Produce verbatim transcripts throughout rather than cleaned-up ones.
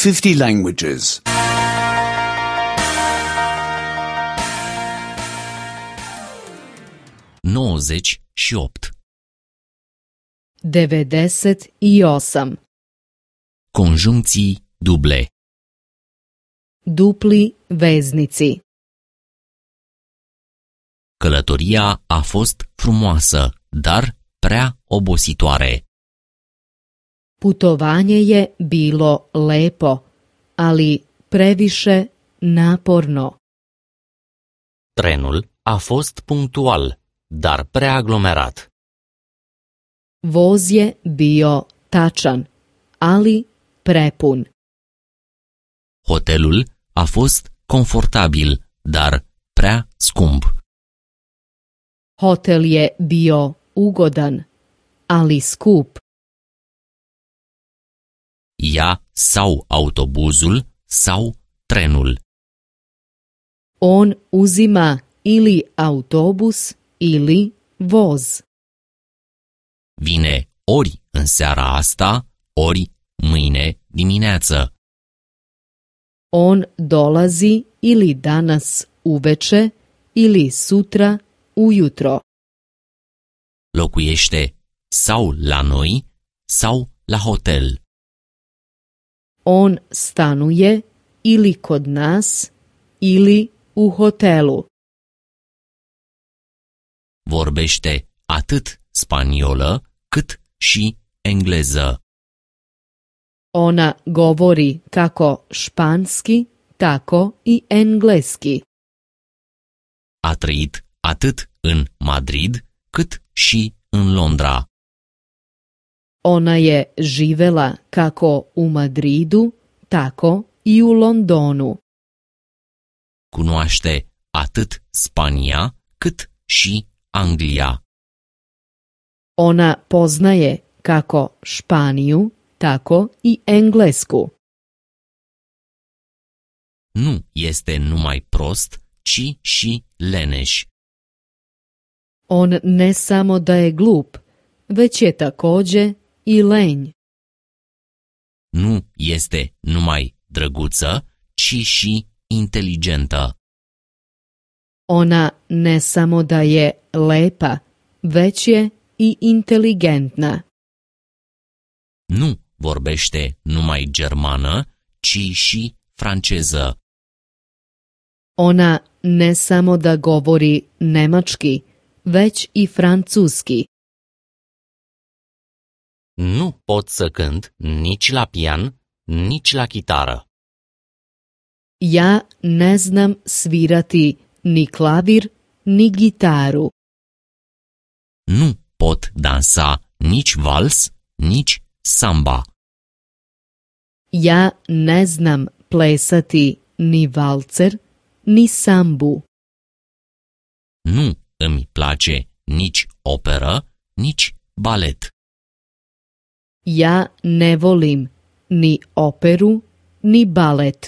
fifty languages. nouăzeci și opt. devedeset i osam. Conjuncții duble. Dupli veznici. Călătoria a fost frumoasă, dar prea obositoare. Putovanje je bilo lepo, ali previše naporno. Trenul a fost punctual, dar prea aglomerat. Voz je bio tačan, ali prepun. Hotelul a fost confortabil, dar prea scump. Hotel je bio ugodan, ali skup. Ea sau autobuzul sau trenul. On uzima ili autobus ili voz. Vine ori în seara asta, ori mâine dimineață. On dolazi ili danas uveče ili sutra ujutro. Locuiește sau la noi sau la hotel. On stanuje ili kod nas ili u hotelu. Vorbește atât spaniolă cât și engleză. Ona govori kako španski, tako i engleski. A trăit atât în Madrid cât și în Londra. Ona je živela kako u Madridu, tako i u Londonu. Cunoaște atât Spania cât și Anglia. Ona poznaje kako Španiju, tako i Englesku. Nu este numai prost, ci și leneș. On ne samo da je glup, već je takođe i lenj. Nu este numai drăguță, ci și inteligentă. Ona ne samo da je lepa, već je i inteligentna. Nu vorbește numai germană, ci și franceză. Ona ne samo da govori nemački, već i francuski. Nu pot să cânt nici la pian, nici la chitară. Ja ne znam svirati ni klavir, ni gitaru. Nu pot dansa nici vals, nici samba. Ja ne znam plesati ni valcer, ni sambu. Nu îmi place nici operă, nici balet. Ja ne volim ni operu, ni balet.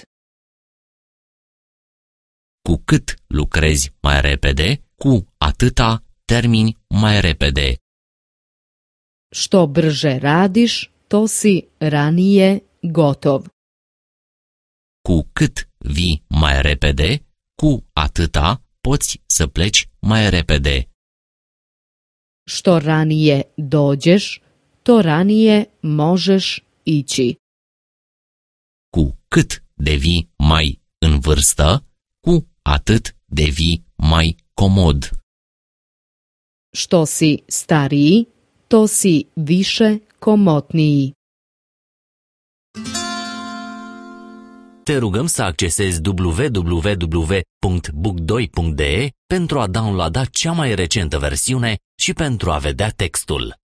Cu cât lucrezi mai repede, cu atâta termini mai repede. Što brže radiš, to si ranije gotov. Cu cât vii mai repede, cu atâta poți să pleci mai repede. Što ranije dođeš, to ranije možeš ići. Cu cât devii mai în vârstă, cu atât devii mai comod. Što si stariji, to si više komotniji. Te rugăm să accesezi w w w punct book doi punct d e pentru a downloada cea mai recentă versiune și pentru a vedea textul.